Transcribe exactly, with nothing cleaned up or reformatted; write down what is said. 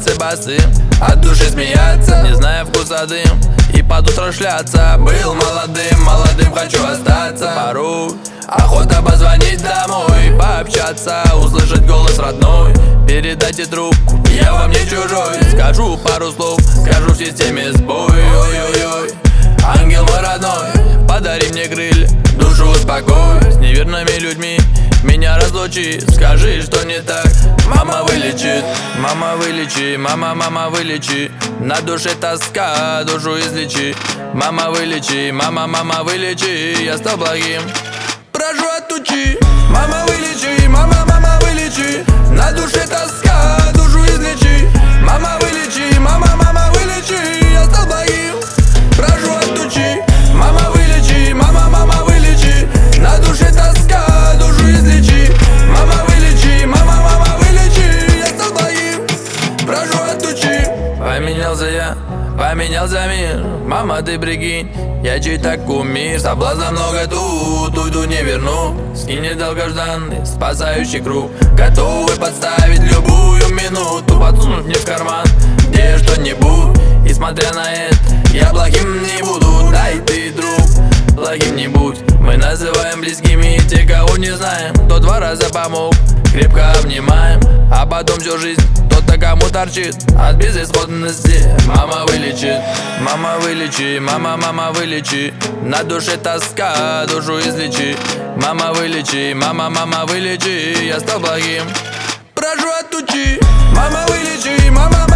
танцы босым, от души смеяться, не зная вкуса дым, и под утро шляться. Был молодым, молодым хочу остаться. Порой охота позвонить домой, пообщаться, услышать голос родной. Передайте трубку, я вам не чужой. Скажу пару слов, скажу в системе сбой. Ой-ой-ой, ангел мой родной, подари мне крылья, душу успокой. С неверными людьми меня разлучи, скажи, что не так, мама вылечит. Мама вылечи, мама, мама вылечи, на душе тоска, душу излечи. Мама вылечи, мама, мама вылечи, я стал благим, прошу отучи. Мама вылечи, мама, мама вылечи, на душе тоска, душу излечи. Мама вылечи, мама, мама вылечи, я стал благим, прошу отучи. Мама вылечи, мама, мама вылечи, на душе тоска, душу излечи. Мама вылечи, мама, мама вылечи, я стал благим, прошу отучи. Поменялся я, поменялся мир, мама, ты прикинь, я чей-то кумир. Соблазна много тут, уйду не верну. Скинет долгожданный спасающий круг, готовы подставить любую минуту, подсунуть мне в карман где что-нибудь. И смотря на это, я благим не буду. Дай ты, друг, благим не будь. Мы называем близкими те, кого не знаем. Кто два раза помог, крепко обнимаем, а потом всю жизнь тот-то, кому торчит от безысходности. Мама вылечит, мама вылечи, мама, мама вылечи, на душе тоска, душу излечи. Мама вылечи, мама, мама вылечи, я стал благим, прошу отучи. Мама вылечи, мама,